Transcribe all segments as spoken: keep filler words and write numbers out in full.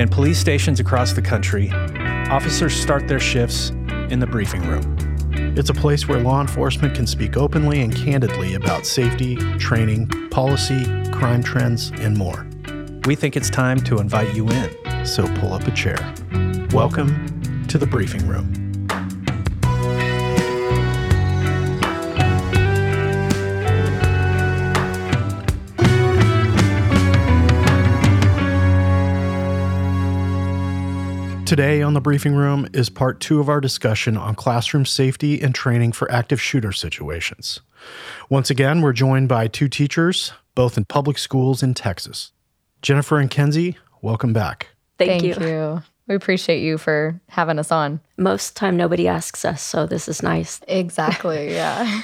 In police stations across the country, officers start their shifts in the briefing room. It's a place where law enforcement can speak openly and candidly about safety, training, policy, crime trends, and more. We think it's time to invite you in. So pull up a chair. Welcome to the briefing room. Today on the briefing room is part two of our discussion on classroom safety and training for active shooter situations. Once again, we're joined by two teachers, both in public schools in Texas. Jennifer and Kenzie, welcome back. Thank, Thank you. you. We appreciate you for having us on. Most of the time, nobody asks us, so this is nice. Exactly, yeah.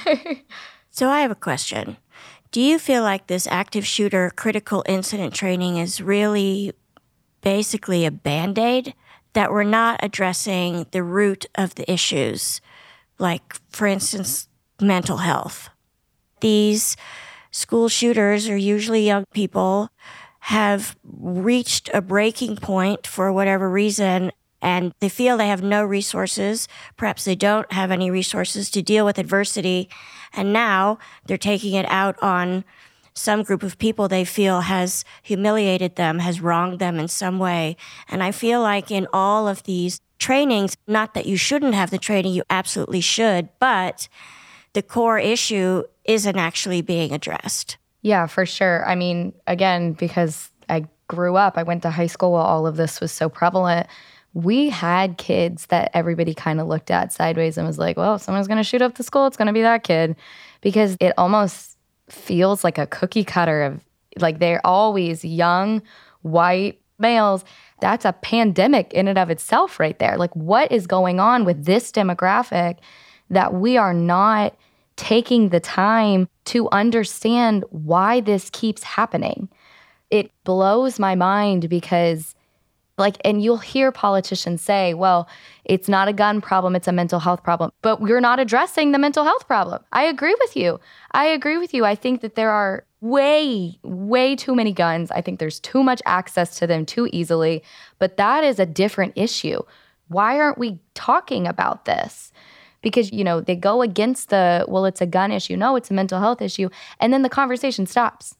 So I have a question. Do you feel like this active shooter critical incident training is really basically a Band-Aid? That we're not addressing the root of the issues, like, for instance, mental health. These school shooters are usually young people, have reached a breaking point for whatever reason, and they feel they have no resources. Perhaps they don't have any resources to deal with adversity, and now they're taking it out on some group of people they feel has humiliated them, has wronged them in some way. And I feel like in all of these trainings, not that you shouldn't have the training, you absolutely should, but the core issue isn't actually being addressed. Yeah, for sure. I mean, again, because I grew up, I went to high school while all of this was so prevalent. We had kids that everybody kind of looked at sideways and was like, well, if someone's going to shoot up the school, it's going to be that kid. Because it almost feels like a cookie cutter of, like, they're always young, white males. That's a pandemic in and of itself right there. Like, what is going on with this demographic that we are not taking the time to understand why this keeps happening? It blows my mind because, like, and you'll hear politicians say, well, it's not a gun problem, it's a mental health problem. But we're not addressing the mental health problem. I agree with you. I agree with you. I think that there are way, way too many guns. I think there's too much access to them too easily. But that is a different issue. Why aren't we talking about this? Because, you know, they go against the, well, it's a gun issue. No, it's a mental health issue. And then the conversation stops.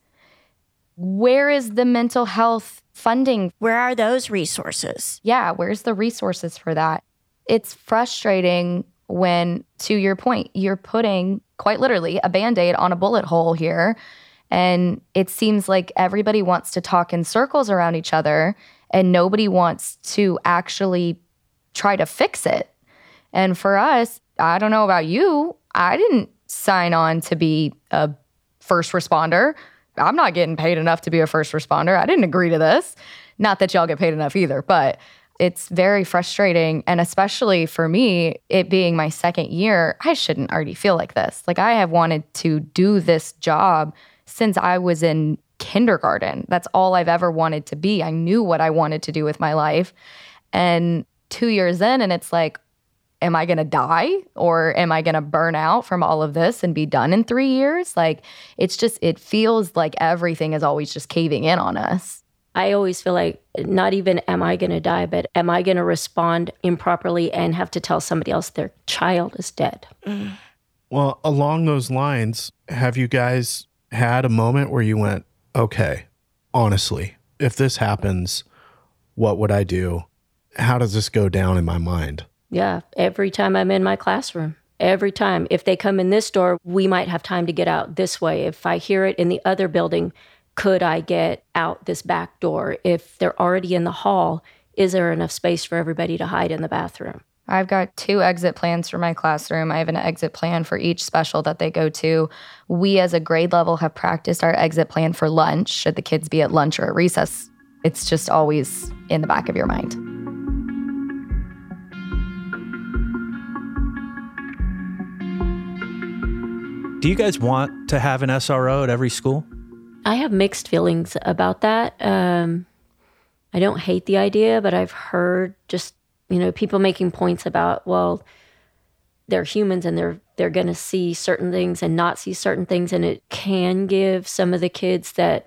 Where is the mental health funding? Where are those resources? Yeah, where's the resources for that? It's frustrating when, to your point, you're putting, quite literally, a Band-Aid on a bullet hole here. And it seems like everybody wants to talk in circles around each other and nobody wants to actually try to fix it. And for us, I don't know about you, I didn't sign on to be a first responder. I'm not getting paid enough to be a first responder. I didn't agree to this. Not that y'all get paid enough either, but it's very frustrating. And especially for me, it being my second year, I shouldn't already feel like this. Like, I have wanted to do this job since I was in kindergarten. That's all I've ever wanted to be. I knew what I wanted to do with my life. And two years in, and it's like, am I going to die or am I going to burn out from all of this and be done in three years? Like, it's just, it feels like everything is always just caving in on us. I always feel like not even am I going to die, but am I going to respond improperly and have to tell somebody else their child is dead? Mm. Well, along those lines, have you guys had a moment where you went, okay, honestly, if this happens, what would I do? How does this go down in my mind? Yeah, every time I'm in my classroom, every time. If they come in this door, we might have time to get out this way. If I hear it in the other building, could I get out this back door? If they're already in the hall, is there enough space for everybody to hide in the bathroom? I've got two exit plans for my classroom. I have an exit plan for each special that they go to. We as a grade level have practiced our exit plan for lunch, should the kids be at lunch or at recess. It's just always in the back of your mind. Do you guys want to have an S R O at every school? I have mixed feelings about that. Um, I don't hate the idea, but I've heard just, you know, people making points about, well, they're humans and they're they're going to see certain things and not see certain things. And it can give some of the kids that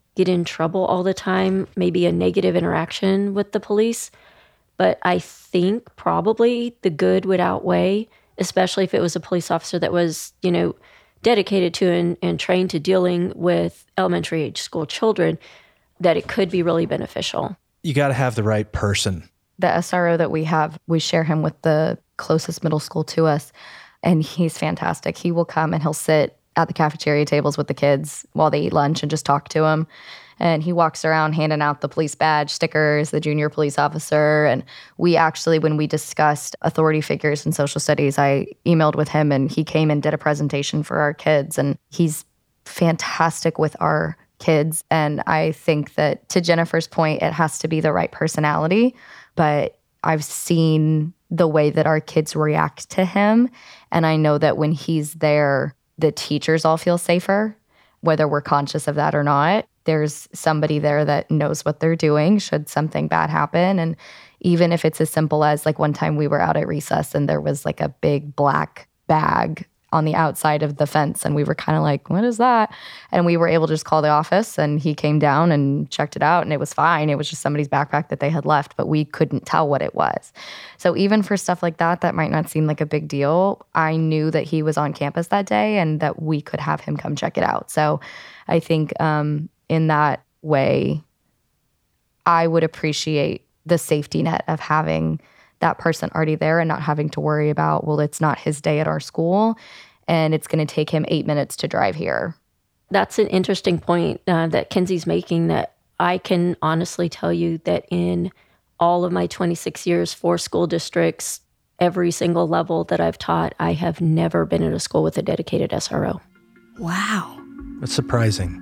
get in trouble all the time, maybe a negative interaction with the police. But I think probably the good would outweigh, especially if it was a police officer that was, you know, dedicated to and, and trained to dealing with elementary age school children, that it could be really beneficial. You got to have the right person. The S R O that we have, we share him with the closest middle school to us, and he's fantastic. He will come and he'll sit at the cafeteria tables with the kids while they eat lunch and just talk to them. And he walks around handing out the police badge stickers, the junior police officer. And we actually, when we discussed authority figures in social studies, I emailed with him and he came and did a presentation for our kids. And he's fantastic with our kids. And I think that, to Jennifer's point, it has to be the right personality. But I've seen the way that our kids react to him. And I know that when he's there, the teachers all feel safer, whether we're conscious of that or not. There's somebody there that knows what they're doing should something bad happen. And even if it's as simple as, like, one time we were out at recess and there was like a big black bag on the outside of the fence, and we were kind of like, what is that? And we were able to just call the office, and he came down and checked it out, and it was fine. It was just somebody's backpack that they had left, but we couldn't tell what it was. So even for stuff like that, that might not seem like a big deal. I knew that he was on campus that day and that we could have him come check it out. So I think um, in that way, I would appreciate the safety net of having that person already there and not having to worry about, well, it's not his day at our school and it's going to take him eight minutes to drive here. That's an interesting point uh, that Kenzie's making, that I can honestly tell you that in all of my twenty-six years for school districts, every single level that I've taught, I have never been at a school with a dedicated S R O. Wow. That's surprising.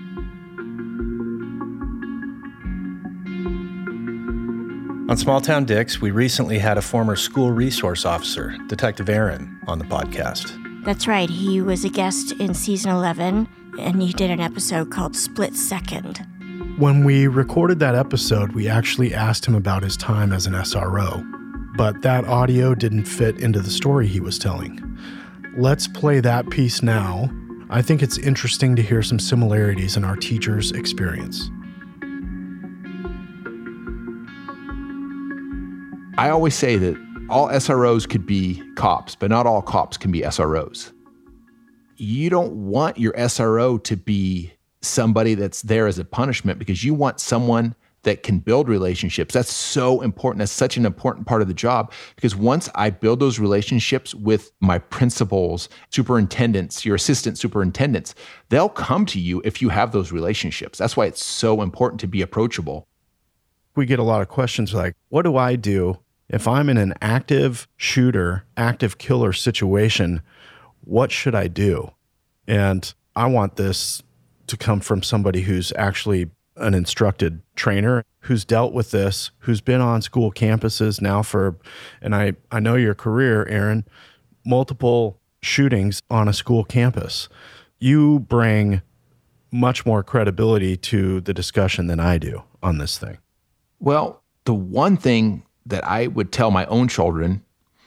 On Small Town Dicks, we recently had a former school resource officer, Detective Aaron, on the podcast. That's right. He was a guest in season eleven, and he did an episode called Split Second. When we recorded that episode, we actually asked him about his time as an S R O, but that audio didn't fit into the story he was telling. Let's play that piece now. I think it's interesting to hear some similarities in our teachers' experience. I always say that all S R Os could be cops, but not all cops can be S R Os. You don't want your S R O to be somebody that's there as a punishment, because you want someone that can build relationships. That's so important. That's such an important part of the job, because once I build those relationships with my principals, superintendents, your assistant superintendents, they'll come to you if you have those relationships. That's why it's so important to be approachable. We get a lot of questions like, what do I do if I'm in an active shooter, active killer situation? What should I do? And I want this to come from somebody who's actually an instructed trainer, who's dealt with this, who's been on school campuses now for, and I, I know your career, Aaron, multiple shootings on a school campus. You bring much more credibility to the discussion than I do on this thing. Well, the one thing that I would tell my own children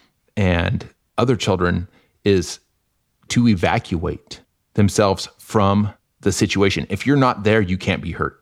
and other children is to evacuate themselves from the situation. If you're not there, you can't be hurt.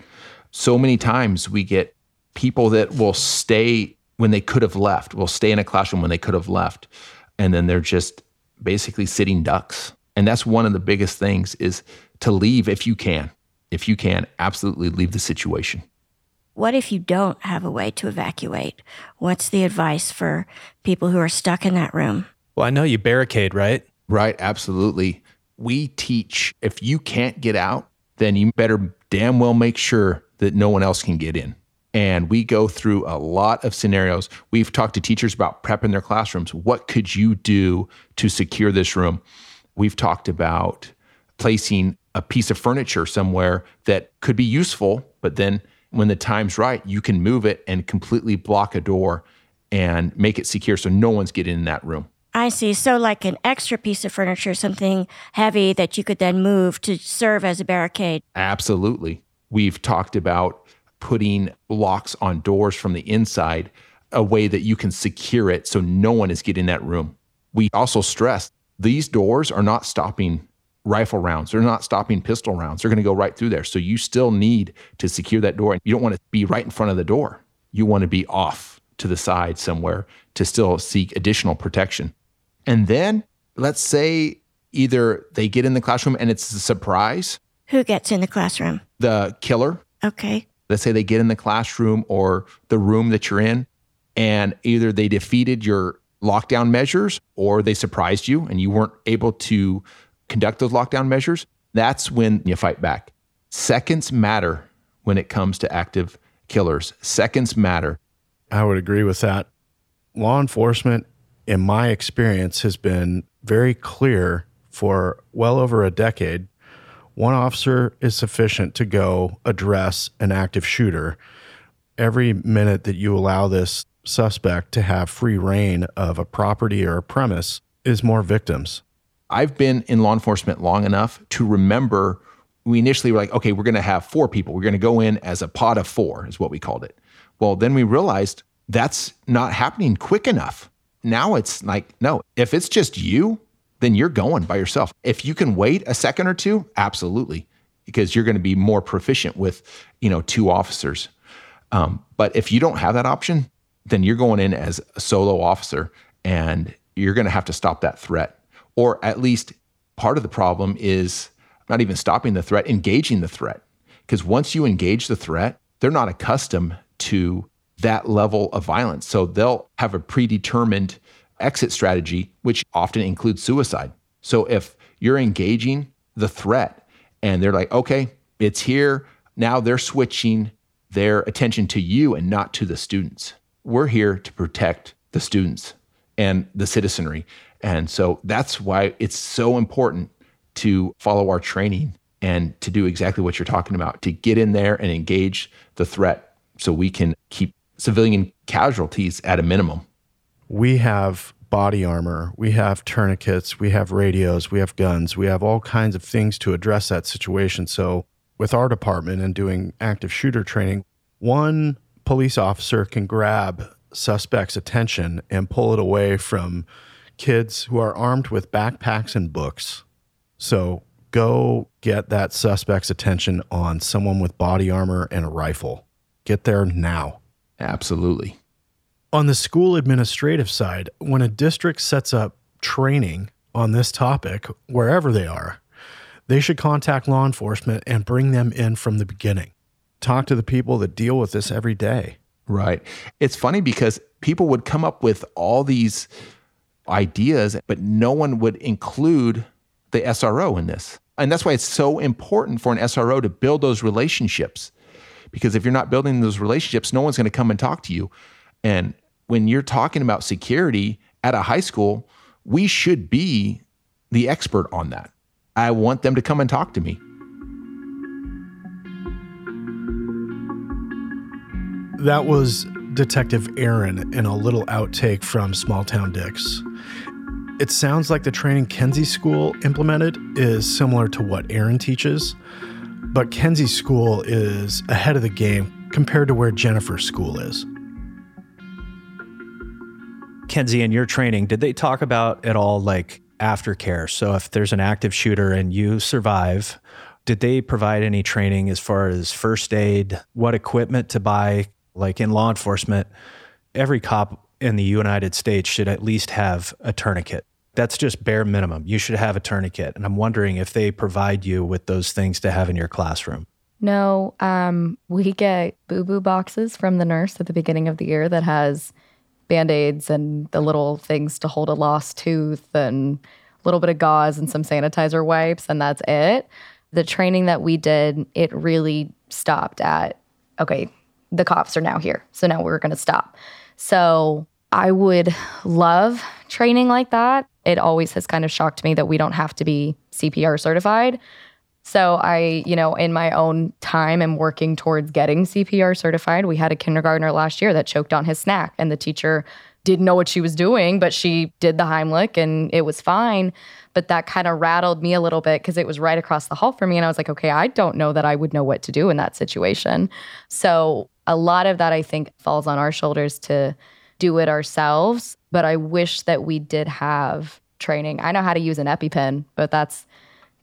So many times we get people that will stay when they could have left, will stay in a classroom when they could have left, and then they're just basically sitting ducks. And that's one of the biggest things, is to leave if you can. If you can, absolutely leave the situation. What if you don't have a way to evacuate? What's the advice for people who are stuck in that room? Well, I know you barricade, right? Right, absolutely. We teach, if you can't get out, then you better damn well make sure that no one else can get in. And we go through a lot of scenarios. We've talked to teachers about prepping their classrooms. What could you do to secure this room? We've talked about placing a piece of furniture somewhere that could be useful, but then when the time's right, you can move it and completely block a door and make it secure so no one's getting in that room. I see. So like an extra piece of furniture, something heavy that you could then move to serve as a barricade. Absolutely. We've talked about putting locks on doors from the inside, a way that you can secure it so no one is getting in that room. We also stress these doors are not stopping rifle rounds. They're not stopping pistol rounds. They're going to go right through there. So you still need to secure that door. And you don't want to be right in front of the door. You want to be off to the side somewhere to still seek additional protection. And then let's say either they get in the classroom and it's a surprise. Who gets in the classroom? The killer. Okay. Let's say they get in the classroom or the room that you're in, and either they defeated your lockdown measures or they surprised you and you weren't able to conduct those lockdown measures. That's when you fight back. Seconds matter when it comes to active killers. Seconds matter. I would agree with that. Law enforcement, in my experience, has been very clear for well over a decade. One officer is sufficient to go address an active shooter. Every minute that you allow this suspect to have free reign of a property or a premise is more victims. I've been in law enforcement long enough to remember we initially were like, okay, we're going to have four people. We're going to go in as a pod of four is what we called it. Well, then we realized that's not happening quick enough. Now it's like, no, if it's just you, then you're going by yourself. If you can wait a second or two, absolutely, because you're going to be more proficient with, you know, two officers. Um, but if you don't have that option, then you're going in as a solo officer and you're going to have to stop that threat. Or at least part of the problem is not even stopping the threat, engaging the threat. Because once you engage the threat, they're not accustomed to that level of violence. So they'll have a predetermined exit strategy, which often includes suicide. So if you're engaging the threat and they're like, okay, it's here, now they're switching their attention to you and not to the students. We're here to protect the students and the citizenry. And so that's why it's so important to follow our training and to do exactly what you're talking about, to get in there and engage the threat so we can keep civilian casualties at a minimum. We have body armor, we have tourniquets, we have radios, we have guns, we have all kinds of things to address that situation. So with our department and doing active shooter training, one police officer can grab suspect's attention and pull it away from kids who are armed with backpacks and books. So go get that suspect's attention on someone with body armor and a rifle. Get there now. Absolutely. On the school administrative side, when a district sets up training on this topic, wherever they are, they should contact law enforcement and bring them in from the beginning. Talk to the people that deal with this every day. Right. It's funny because people would come up with all these ideas, but no one would include the S R O in this. And that's why it's so important for an S R O to build those relationships. Because if you're not building those relationships, no one's going to come and talk to you. And when you're talking about security at a high school, we should be the expert on that. I want them to come and talk to me. That was Detective Aaron in a little outtake from Small Town Dicks. It sounds like the training Kenzie School implemented is similar to what Aaron teaches, but Kenzie's school is ahead of the game compared to where Jennifer's school is. Kenzie, in your training, did they talk about at all like aftercare? So if there's an active shooter and you survive, did they provide any training as far as first aid, what equipment to buy? Like in law enforcement, every cop in the United States should at least have a tourniquet. That's just bare minimum. You should have a tourniquet. And I'm wondering if they provide you with those things to have in your classroom. No, um, we get boo-boo boxes from the nurse at the beginning of the year that has Band-Aids and the little things to hold a lost tooth and a little bit of gauze and some sanitizer wipes, and that's it. The training that we did, it really stopped at, okay, the cops are now here, so now we're going to stop. So I would love training like that. It always has kind of shocked me that we don't have to be C P R certified. So I, you know, in my own time am working towards getting C P R certified. We had a kindergartner last year that choked on his snack and the teacher didn't know what she was doing, but she did the Heimlich and it was fine. But that kind of rattled me a little bit because it was right across the hall from me. And I was like, okay, I don't know that I would know what to do in that situation. So a lot of that, I think, falls on our shoulders to do it ourselves. But I wish that we did have training. I know how to use an EpiPen, but that's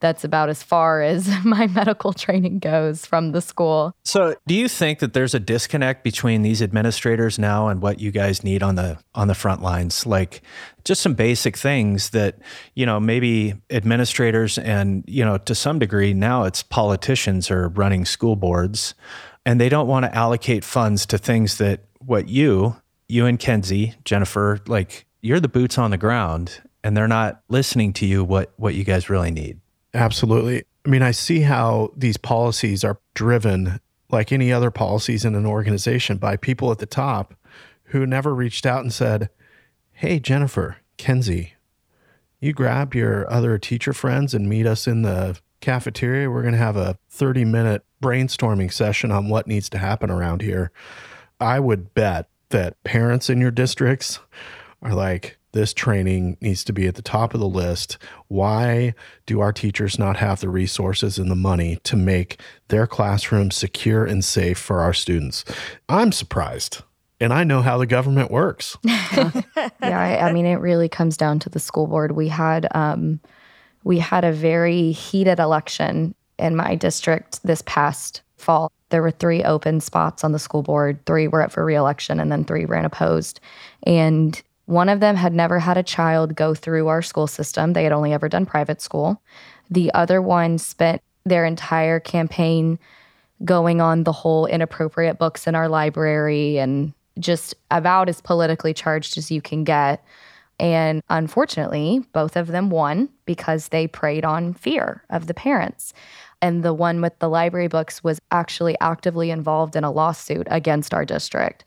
that's about as far as my medical training goes from the school. So do you think that there's a disconnect between these administrators now and what you guys need on the on the front lines? Like just some basic things that, you know, maybe administrators and, you know, to some degree now it's politicians are running school boards and they don't want to allocate funds to things that what you, you and Kenzie, Jennifer, like you're the boots on the ground and they're not listening to you what what you guys really need. Absolutely. I mean, I see how these policies are driven, like any other policies in an organization, by people at the top who never reached out and said, hey, Jennifer, Kenzie, you grab your other teacher friends and meet us in the cafeteria. We're going to have a thirty minute brainstorming session on what needs to happen around here. I would bet that parents in your districts are like, this training needs to be at the top of the list. Why do our teachers not have the resources and the money to make their classrooms secure and safe for our students? I'm surprised. And I know how the government works. yeah, I, I mean, it really comes down to the school board. We had um, we had a very heated election in my district this past fall. There were three open spots on the school board. Three were up for re-election, and then three ran opposed. And one of them had never had a child go through our school system. They had only ever done private school. The other one spent their entire campaign going on the whole inappropriate books in our library and just about as politically charged as you can get. And unfortunately, both of them won because they preyed on fear of the parents. And the one with the library books was actually actively involved in a lawsuit against our district.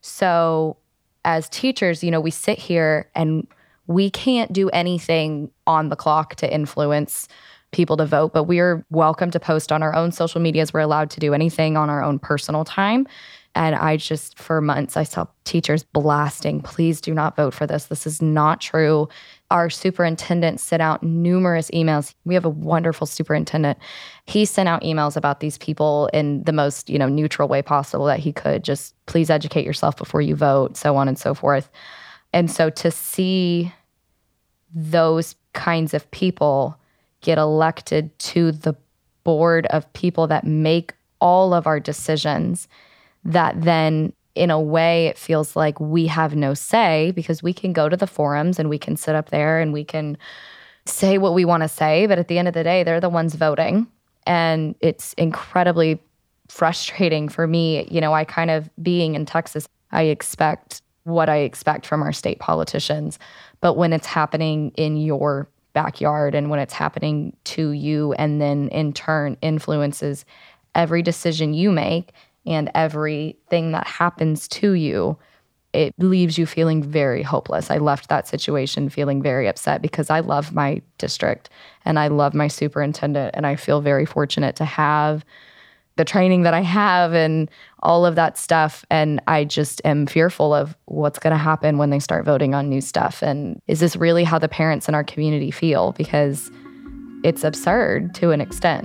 So as teachers, you know, we sit here and we can't do anything on the clock to influence people to vote, but we're welcome to post on our own social medias. We're allowed to do anything on our own personal time. And I just, for months, I saw teachers blasting, please do not vote for this. This is not true. Our superintendent sent out numerous emails. We have a wonderful superintendent. He sent out emails about these people in the most, you know, neutral way possible that he could. Just please educate yourself before you vote, so on and so forth. And so to see those kinds of people get elected to the board of people that make all of our decisions, that then in a way it feels like we have no say, because we can go to the forums and we can sit up there and we can say what we want to say, but at the end of the day, they're the ones voting. And it's incredibly frustrating for me. You know, I kind of, being in Texas, I expect what I expect from our state politicians, but when it's happening in your backyard and when it's happening to you and then in turn influences every decision you make and everything that happens to you, it leaves you feeling very hopeless. I left that situation feeling very upset because I love my district and I love my superintendent, and I feel very fortunate to have the training that I have and all of that stuff. And I just am fearful of what's going to happen when they start voting on new stuff. And is this really how the parents in our community feel? Because it's absurd to an extent.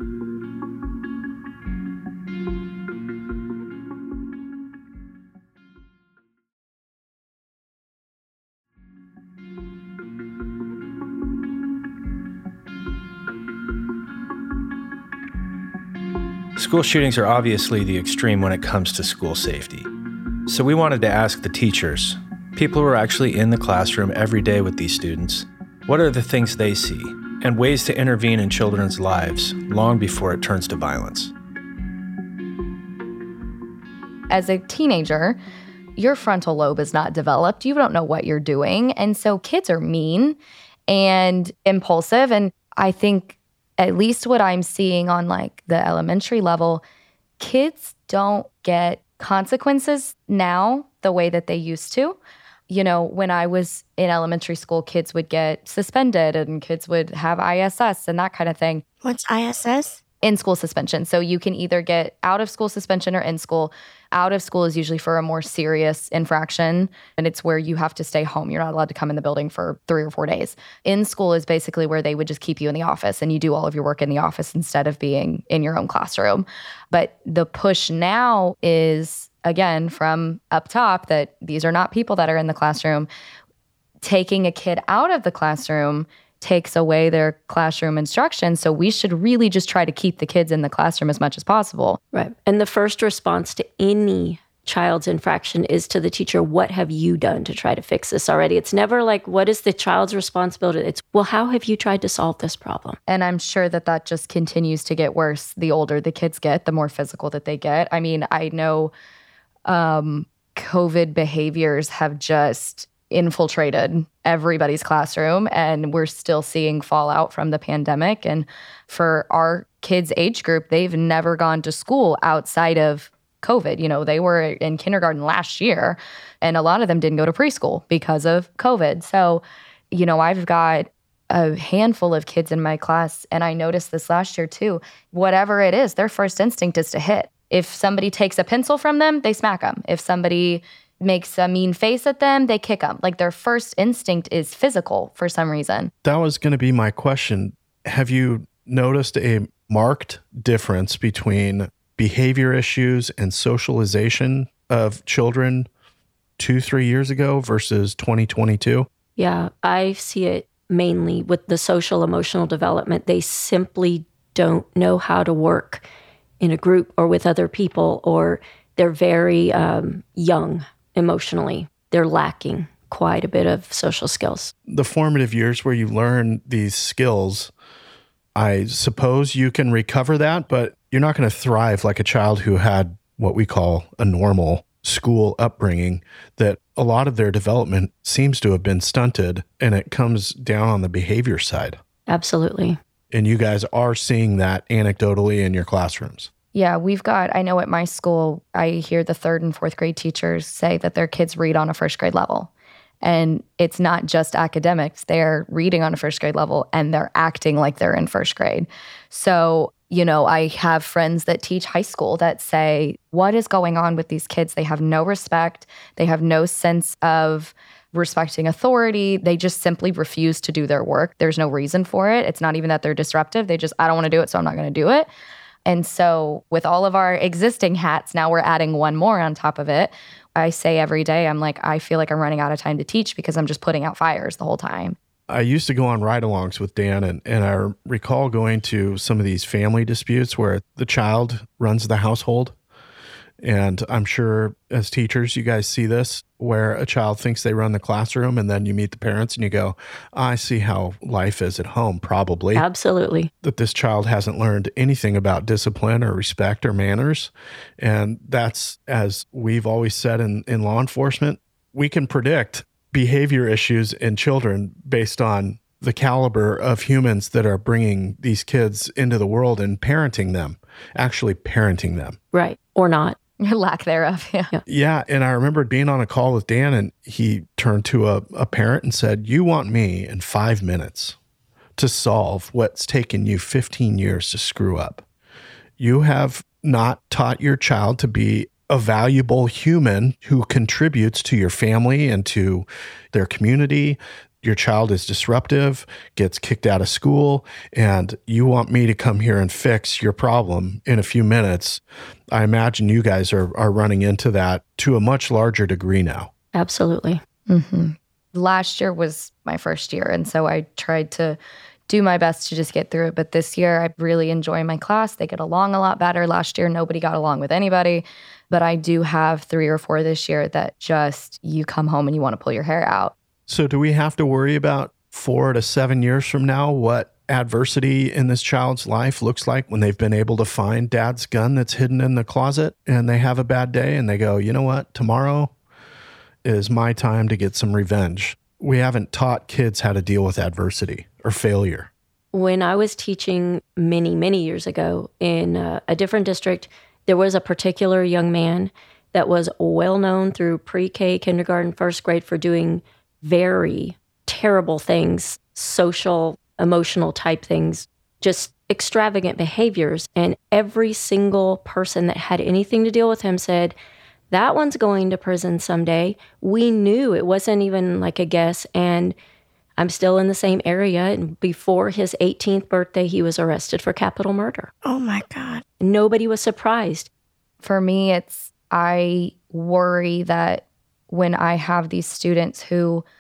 School shootings are obviously the extreme when it comes to school safety. So we wanted to ask the teachers, people who are actually in the classroom every day with these students, what are the things they see and ways to intervene in children's lives long before it turns to violence? As a teenager, your frontal lobe is not developed. You don't know what you're doing. And so kids are mean and impulsive. And I think at least what I'm seeing on like the elementary level, kids don't get consequences now the way that they used to. You know, when I was in elementary school, kids would get suspended and kids would have I S S and that kind of thing. What's I S S? In-school suspension. So you can either get out-of-school suspension or in-school. Out of school is usually for a more serious infraction, and it's where you have to stay home. You're not allowed to come in the building for three or four days. In-school is basically where they would just keep you in the office, and you do all of your work in the office instead of being in your own classroom. But the push now is, again, from up top, that these are not people that are in the classroom. Taking a kid out of the classroom takes away their classroom instruction. So we should really just try to keep the kids in the classroom as much as possible. Right. And the first response to any child's infraction is to the teacher, what have you done to try to fix this already? It's never like, what is the child's responsibility? It's, well, how have you tried to solve this problem? And I'm sure that that just continues to get worse. The older the kids get, the more physical that they get. I mean, I know um, COVID behaviors have just infiltrated everybody's classroom, and we're still seeing fallout from the pandemic. And for our kids' age group, they've never gone to school outside of COVID. You know, they were in kindergarten last year, and a lot of them didn't go to preschool because of COVID. So, you know, I've got a handful of kids in my class, and I noticed this last year too. Whatever it is, their first instinct is to hit. If somebody takes a pencil from them, they smack them. If somebody makes a mean face at them, they kick them. Like, their first instinct is physical for some reason. That was going to be my question. Have you noticed a marked difference between behavior issues and socialization of children two, three years ago versus twenty twenty-two? Yeah, I see it mainly with the social emotional development. They simply don't know how to work in a group or with other people, or they're very um, young emotionally. They're lacking quite a bit of social skills. The formative years where you learn these skills, I suppose you can recover that, but you're not going to thrive like a child who had what we call a normal school upbringing, that a lot of their development seems to have been stunted, and it comes down on the behavior side. Absolutely. And you guys are seeing that anecdotally in your classrooms. Yeah, we've got, I know at my school, I hear the third and fourth grade teachers say that their kids read on a first grade level. And it's not just academics. They're reading on a first grade level, and they're acting like they're in first grade. So, you know, I have friends that teach high school that say, what is going on with these kids? They have no respect. They have no sense of respecting authority. They just simply refuse to do their work. There's no reason for it. It's not even that they're disruptive. They just, I don't want to do it, so I'm not going to do it. And so with all of our existing hats, now we're adding one more on top of it. I say every day, I'm like, I feel like I'm running out of time to teach because I'm just putting out fires the whole time. I used to go on ride-alongs with Dan, and, and I recall going to some of these family disputes where the child runs the household. And I'm sure as teachers, you guys see this, where a child thinks they run the classroom, and then you meet the parents and you go, I see how life is at home, probably. Absolutely. That this child hasn't learned anything about discipline or respect or manners. And that's, as we've always said in, in law enforcement, we can predict behavior issues in children based on the caliber of humans that are bringing these kids into the world and parenting them, actually parenting them. Right. Or not. Lack thereof. Yeah. yeah. Yeah. And I remember being on a call with Dan, and he turned to a, a parent and said, you want me in five minutes to solve what's taken you fifteen years to screw up. You have not taught your child to be a valuable human who contributes to your family and to their community. Your child is disruptive, gets kicked out of school, and you want me to come here and fix your problem in a few minutes. I imagine you guys are, are running into that to a much larger degree now. Absolutely. Mm-hmm. Last year was my first year, and so I tried to do my best to just get through it. But this year, I really enjoy my class. They get along a lot better. Last year, nobody got along with anybody. But I do have three or four this year that just, you come home and you want to pull your hair out. So do we have to worry about four to seven years from now what adversity in this child's life looks like when they've been able to find dad's gun that's hidden in the closet, and they have a bad day and they go, you know what, tomorrow is my time to get some revenge? We haven't taught kids how to deal with adversity or failure. When I was teaching many, many years ago in uh, a different district, there was a particular young man that was well known through pre-K, kindergarten, first grade for doing very terrible things, social, emotional type things, just extravagant behaviors. And every single person that had anything to deal with him said, that one's going to prison someday. We knew, it wasn't even like a guess. And I'm still in the same area. And before his eighteenth birthday, he was arrested for capital murder. Oh my God. Nobody was surprised. For me, it's, I worry that when I have these students who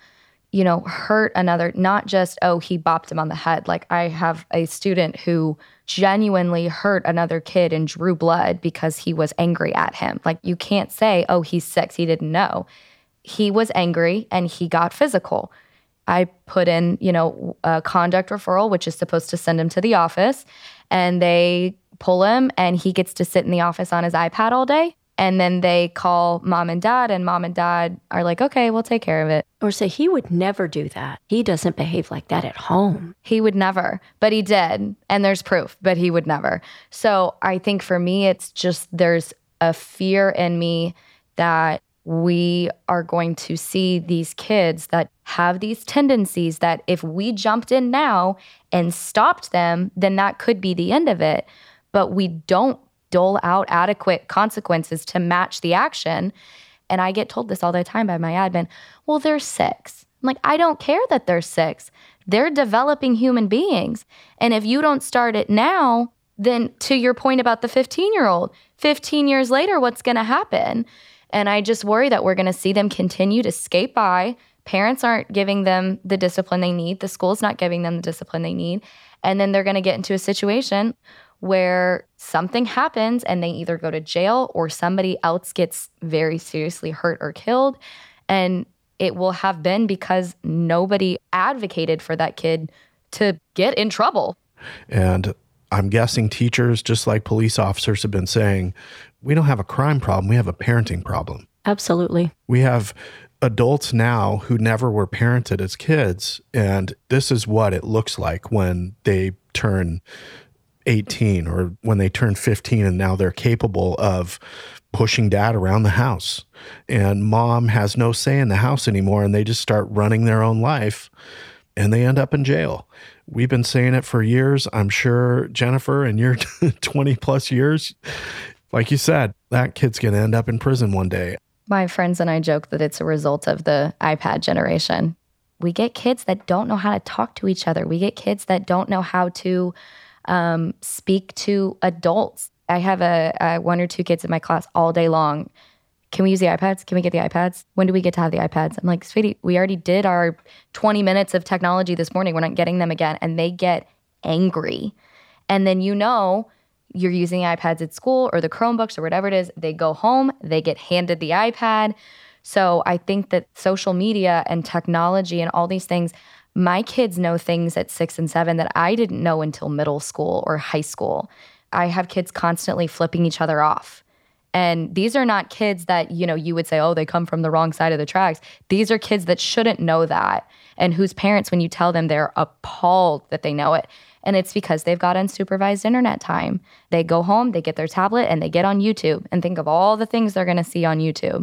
you know, hurt another, not just, oh, he bopped him on the head. Like I have a student who genuinely hurt another kid and drew blood because he was angry at him. Like you can't say, oh, he's six, he didn't know. He was angry and he got physical. I put in, you know, a conduct referral, which is supposed to send him to the office, and they pull him and he gets to sit in the office on his iPad all day. And then they call mom and dad, and mom and dad are like, okay, we'll take care of it. Or say, he would never do that. He doesn't behave like that at home. He would never, but he did. And there's proof, but he would never. So I think for me, it's just there's a fear in me that we are going to see these kids that have these tendencies that if we jumped in now and stopped them, then that could be the end of it. But we don't dole out adequate consequences to match the action. And I get told this all the time by my admin, well, they're six. I'm like, I don't care that they're six. They're developing human beings. And if you don't start it now, then to your point about the fifteen-year-old, fifteen years later, what's going to happen? And I just worry that we're going to see them continue to skate by. Parents aren't giving them the discipline they need. The school's not giving them the discipline they need. And then they're going to get into a situation where something happens and they either go to jail or somebody else gets very seriously hurt or killed. And it will have been because nobody advocated for that kid to get in trouble. And I'm guessing teachers, just like police officers, have been saying, we don't have a crime problem, we have a parenting problem. Absolutely. We have adults now who never were parented as kids, and this is what it looks like when they turn eighteen or when they turn fifteen and now they're capable of pushing dad around the house. And mom has no say in the house anymore, and they just start running their own life, and they end up in jail. We've been saying it for years. I'm sure, Jennifer, in your twenty plus years, like you said, that kid's going to end up in prison one day. My friends and I joke that it's a result of the iPad generation. We get kids that don't know how to talk to each other. We get kids that don't know how to um, speak to adults. I have a, a one or two kids in my class all day long. Can we use the iPads? Can we get the iPads? When do we get to have the iPads? I'm like, sweetie, we already did our twenty minutes of technology this morning. We're not getting them again. And they get angry. And then you know you're using the iPads at school or the Chromebooks or whatever it is. They go home, they get handed the iPad. So I think that social media and technology and all these things, my kids know things at six and seven that I didn't know until middle school or high school. I have kids constantly flipping each other off. And these are not kids that, you know, you would say, oh, they come from the wrong side of the tracks. These are kids that shouldn't know that and whose parents, when you tell them, they're appalled that they know it. And it's because they've got unsupervised internet time. They go home, they get their tablet, and they get on YouTube and think of all the things they're going to see on YouTube.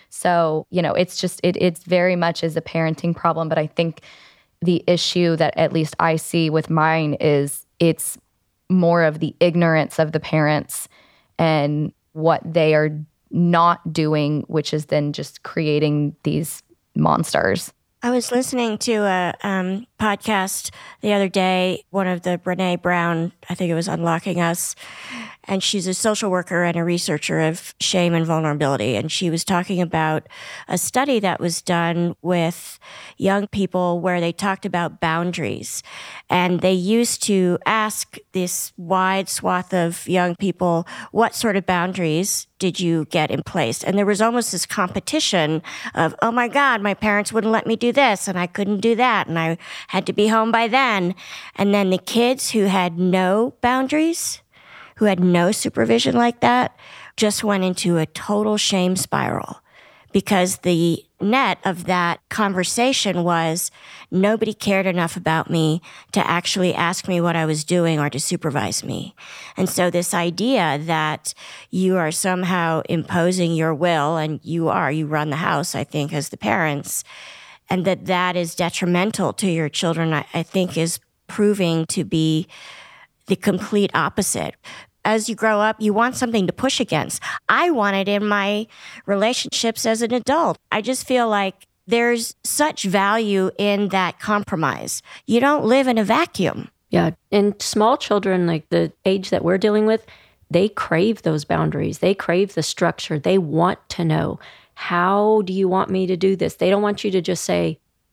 So, you know, it's just, it, it's very much is a parenting problem. But I think the issue that at least I see with mine is it's more of the ignorance of the parents and what they are not doing, which is then just creating these monsters. I was listening to a um, podcast the other day, one of the Brene Brown, I think it was Unlocking Us, and she's a social worker and a researcher of shame and vulnerability. And she was talking about a study that was done with young people where they talked about boundaries. And they used to ask this wide swath of young people, what sort of boundaries did you get in place? And there was almost this competition of, oh my God, my parents wouldn't let me do this and I couldn't do that and I had to be home by then. And then the kids who had no boundaries, who had no supervision like that, just went into a total shame spiral because the net of that conversation was nobody cared enough about me to actually ask me what I was doing or to supervise me. And so this idea that you are somehow imposing your will, and you are, you run the house, I think, as the parents, and that that is detrimental to your children, I, I think is proving to be the complete opposite. As you grow up, you want something to push against. I want it in my relationships as an adult. I just feel like there's such value in that compromise. You don't live in a vacuum. Yeah. And small children, like the age that we're dealing with, they crave those boundaries. They crave the structure. They want to know, how do you want me to do this? They don't want you to just say,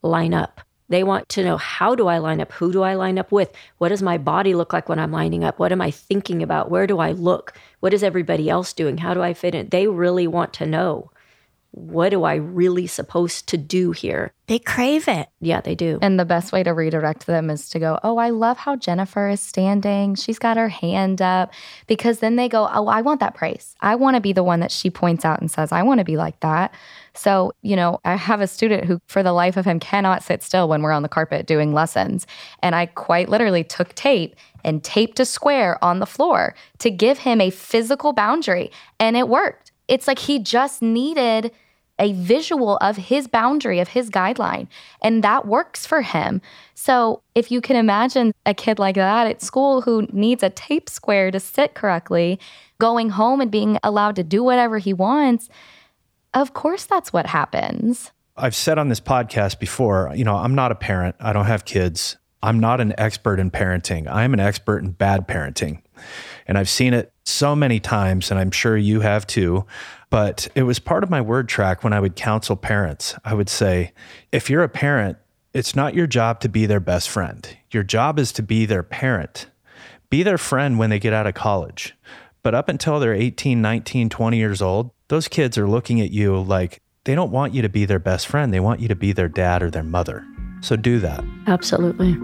line up. They want to know, how do I line up? Who do I line up with? What does my body look like when I'm lining up? What am I thinking about? Where do I look? What is everybody else doing? How do I fit in? They really want to know, what do I really supposed to do here? They crave it. Yeah, they do. And the best way to redirect them is to go, oh, I love how Jennifer is standing. She's got her hand up. Because then they go, oh, I want that praise. I want to be the one that she points out and says, I want to be like that. So, you know, I have a student who, for the life of him, cannot sit still when we're on the carpet doing lessons. And I quite literally took tape and taped a square on the floor to give him a physical boundary. And it worked. It's like he just needed a visual of his boundary, of his guideline, and that works for him. So if you can imagine a kid like that at school who needs a tape square to sit correctly, going home and being allowed to do whatever he wants, of course that's what happens. I've said on this podcast before, you know, I'm not a parent. I don't have kids. I'm not an expert in parenting. I'm an expert in bad parenting. And I've seen it so many times, and I'm sure you have too. But it was part of my word track when I would counsel parents. I would say, if you're a parent, it's not your job to be their best friend. Your job is to be their parent. Be their friend when they get out of college. But up until they're eighteen, nineteen, twenty years old, those kids are looking at you like they don't want you to be their best friend. They want you to be their dad or their mother. So do that. Absolutely.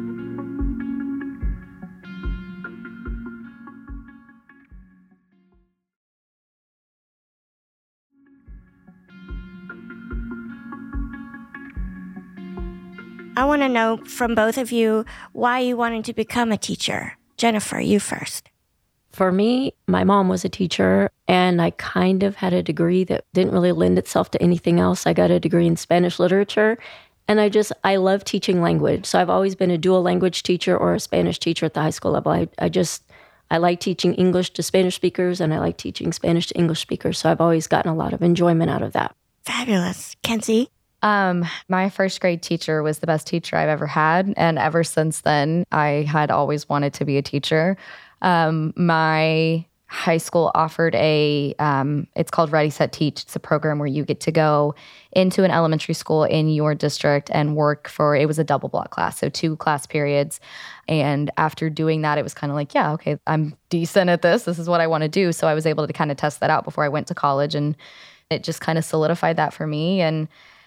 I want to know from both of you why you wanted to become a teacher. Jennifer, you first. For me, my mom was a teacher, and I kind of had a degree that didn't really lend itself to anything else. I got a degree in Spanish literature, and I just, I love teaching language. So I've always been a dual language teacher or a Spanish teacher at the high school level. I, I just, I like teaching English to Spanish speakers, and I like teaching Spanish to English speakers. So I've always gotten a lot of enjoyment out of that. Fabulous. Kenzie? Um, my first grade teacher was the best teacher I've ever had. And ever since then, I had always wanted to be a teacher. Um, my high school offered a, um, it's called Ready, Set, Teach. It's a program where you get to go into an elementary school in your district and work for, it was a double block class, so two class periods. And after doing that, it was kind of like, yeah, okay, I'm decent at this. This is what I want to do. So I was able to kind of test that out before I went to college, and it just kind of solidified that for me. And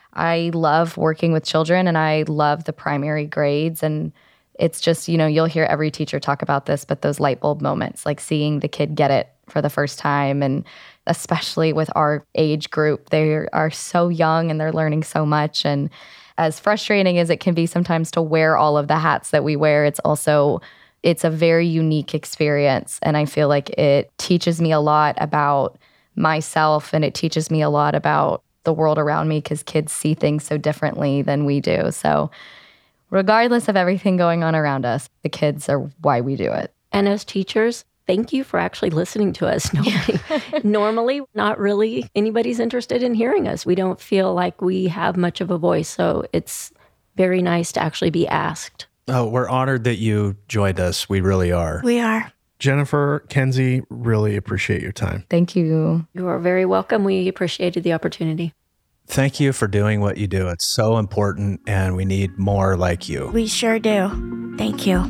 I love working with children, and I love the primary grades. And it's just, you know, you'll hear every teacher talk about this, but those light bulb moments, like seeing the kid get it for the first time, and especially with our age group, they are so young and they're learning so much. And as frustrating as it can be sometimes to wear all of the hats that we wear, it's also, it's a very unique experience. And I feel like it teaches me a lot about myself, and it teaches me a lot about the world around me, because kids see things so differently than we do. So regardless of everything going on around us, the kids are why we do it. And as teachers, thank you for actually listening to us. Nobody, normally, not really anybody's interested in hearing us. We don't feel like we have much of a voice. So it's very nice to actually be asked. Oh, we're honored that you joined us. We really are. We are. Jennifer, Kenzie, really appreciate your time. Thank you. You are very welcome. We appreciated the opportunity. Thank you for doing what you do. It's so important, and we need more like you. We sure do. Thank you.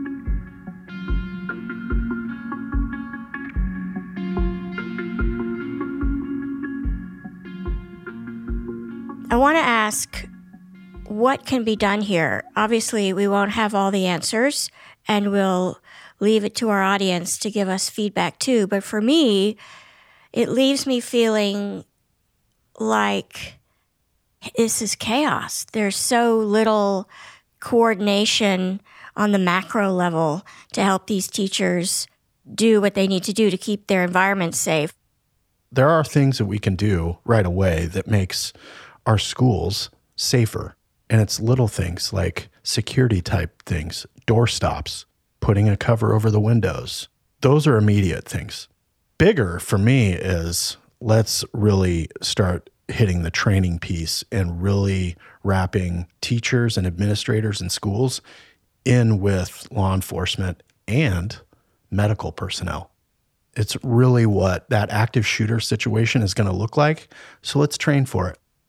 I want to ask, what can be done here? Obviously, we won't have all the answers, and we'll leave it to our audience to give us feedback too. But for me, it leaves me feeling like this is chaos. There's so little coordination on the macro level to help these teachers do what they need to do to keep their environment safe. There are things that we can do right away that makes our schools safer. And it's little things like security type things, door stops, putting a cover over the windows. Those are immediate things. Bigger for me is let's really start hitting the training piece and really wrapping teachers and administrators in schools in with law enforcement and medical personnel. It's really what that active shooter situation is going to look like. So let's train for it.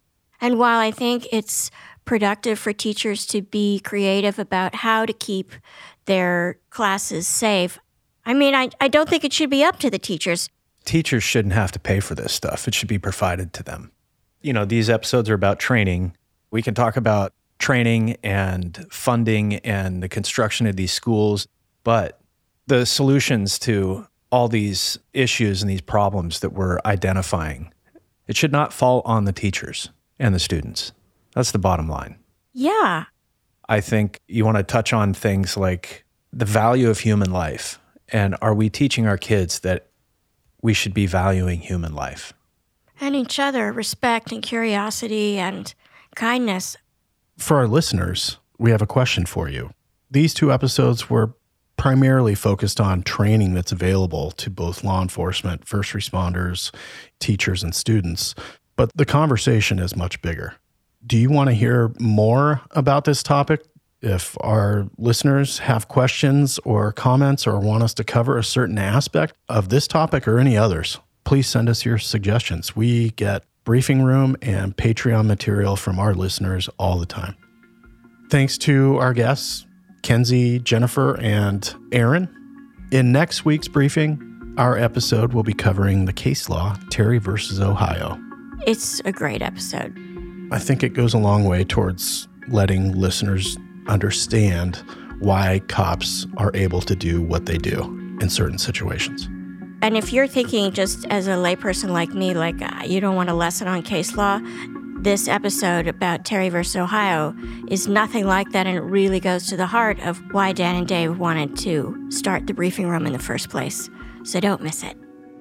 And while I think it's productive for teachers to be creative about how to keep their classes safe, I mean, I, I don't think it should be up to the teachers. Teachers shouldn't have to pay for this stuff. It should be provided to them. You know, these episodes are about training. We can talk about training and funding and the construction of these schools, but the solutions to all these issues and these problems that we're identifying, it should not fall on the teachers and the students. That's the bottom line. Yeah. I think you want to touch on things like the value of human life. And are we teaching our kids that we should be valuing human life? And each other, respect and curiosity and kindness. For our listeners, we have a question for you. These two episodes were primarily focused on training that's available to both law enforcement, first responders, teachers, and students. But the conversation is much bigger. Do you want to hear more about this topic? If our listeners have questions or comments or want us to cover a certain aspect of this topic or any others, please send us your suggestions. We get briefing room and Patreon material from our listeners all the time. Thanks to our guests, Kenzie, Jennifer, and Aaron. In next week's briefing, our episode will be covering the case law, Terry versus Ohio. It's a great episode. I think it goes a long way towards letting listeners understand why cops are able to do what they do in certain situations. And if you're thinking just as a layperson like me, like uh, you don't want a lesson on case law, this episode about Terry versus Ohio is nothing like that, and it really goes to the heart of why Dan and Dave wanted to start the briefing room in the first place. So don't miss it.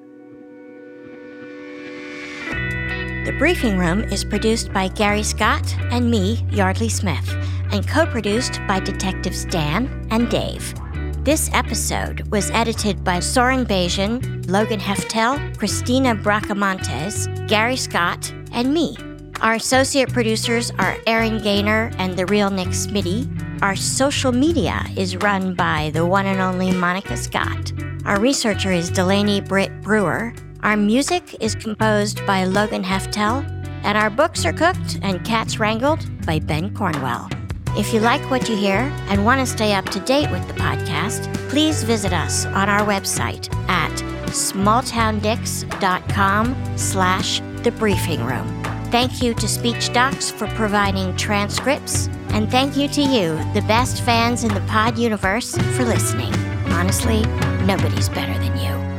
The Briefing Room is produced by Gary Scott and me, Yardley Smith, and co-produced by Detectives Dan and Dave. This episode was edited by Soren Bajan, Logan Heftel, Christina Bracamontes, Gary Scott, and me. Our associate producers are Aaron Gaynor and the real Nick Smitty. Our social media is run by the one and only Monica Scott. Our researcher is Delaney Britt Brewer. Our music is composed by Logan Heftel, and our books are cooked and cats wrangled by Ben Cornwell. If you like what you hear and want to stay up to date with the podcast, please visit us on our website at smalltowndicks.com slash the briefing room. Thank you to SpeechDocs for providing transcripts, and thank you to you, the best fans in the pod universe, for listening. Honestly, nobody's better than you.